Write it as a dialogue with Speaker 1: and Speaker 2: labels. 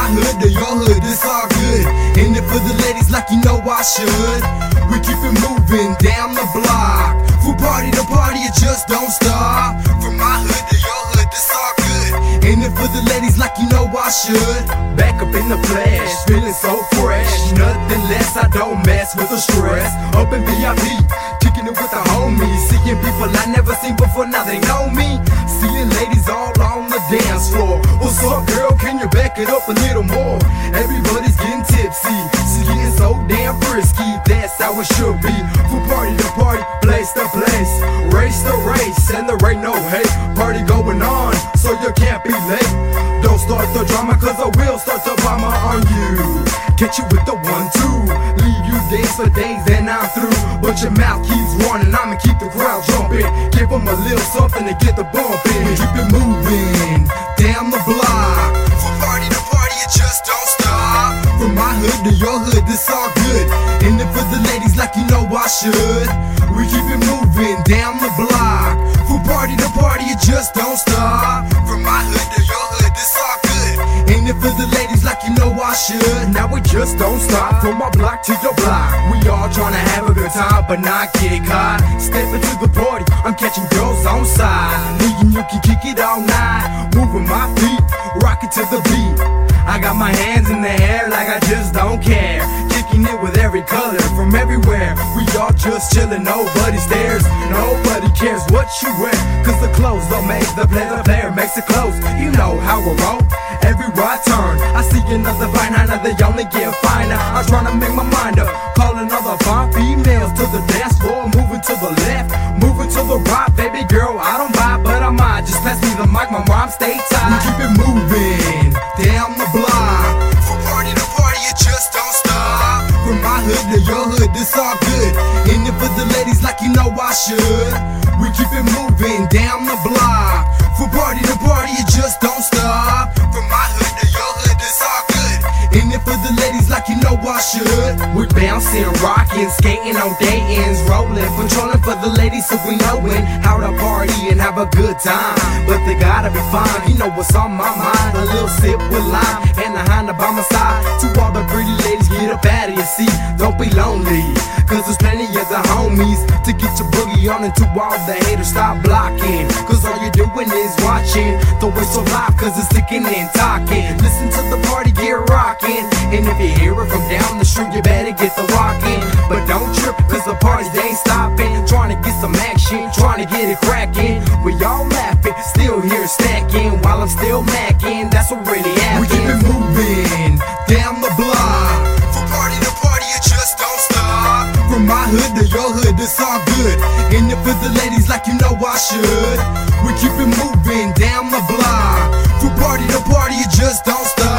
Speaker 1: my hood to your hood, it's all good. And it for the ladies like you know I should. We keep it moving down the block. From party to party, it just don't stop. From my hood to your hood, it's all good. And it for the ladies like you know I should. Back up in the flesh, feeling so fresh. Nothing less, I don't mess with the stress. Up in VIP, kicking it with the homies. Seeing people I never seen before, now they know me. Seeing ladies all on the dance floor. What's up, girl? Can you back it up a little more? Everybody's getting tipsy, she's getting so damn frisky. That's how it should be. From party to party, place to place, race to race, and there ain't no hate. Party going on, so you can't be late. Don't start the drama, cause I will start the drama on you. Catch you with the 1-2, leave you dance for days and I'm through. But your mouth keeps running, I'ma keep the crowd jumping. Give them a little something to get the bumping. We keep it moving down the block. From party to party, it just don't stop. From my hood to your hood, it's all good. And it for the ladies like you know I should. We keep it moving down the block. From party to party, it just don't stop. From my hood to your hood, it's all good. And it for the ladies like you know I should. Now we just don't stop. From my block to your block, we all tryna have a good time but not get caught. Stepping to the party, I'm catching girls on side. Thinking you can kick it all night. Moving my feet, rocking to the beat. I got my hands in the air like I just don't care. Kicking it with every color from everywhere. We all just chillin', nobody stares. Nobody cares what you wear, cause the clothes don't make the player makes it close. You know how I roll, everywhere I turn I see another fine, now they only get finer. I'm tryna make my mind up, calling all the fine females to the dance floor. Moving to the left, moving to the right. Baby girl, I don't buy, but I might. Just pass me the mic, my rhyme stay tight. We keep it moving down the block. From party to party, it just don't stop. From my hood to your hood, it's all good. And it for the ladies like you know I should. We keep it moving down the block. From party to party, it just don't stop. From my hood to your hood, it's all good. And it for the ladies like you know I should. We're bouncing, rocking, skating on day ends, rolling, patrolling for the ladies so we knowin' how to party and have a good time. But they gotta be fine, you know what's on my mind. A little sip with lime and a Honda by my side. To all the pretty ladies, get up out of your seat. Don't be lonely, cause there's plenty of the homies to get your boogie on. And to all the haters, stop blocking, cause all you're doing is watching. Don't wait so live, cause it's sticking and talking. Listen to the party, get rockin'. And if you hear it from down the street, you better get the walking. But don't trip, cause the parties they ain't stopping. Trying to get some action, trying to get it cracking. We all laughing, still here stacking, while I'm still macking. That's what really happens. We keep it moving down the block. From party to party, it just don't stop. From my hood to your hood, it's all good. And it for the ladies like you know I should. We keep it moving down the block. From party to party, it just don't stop.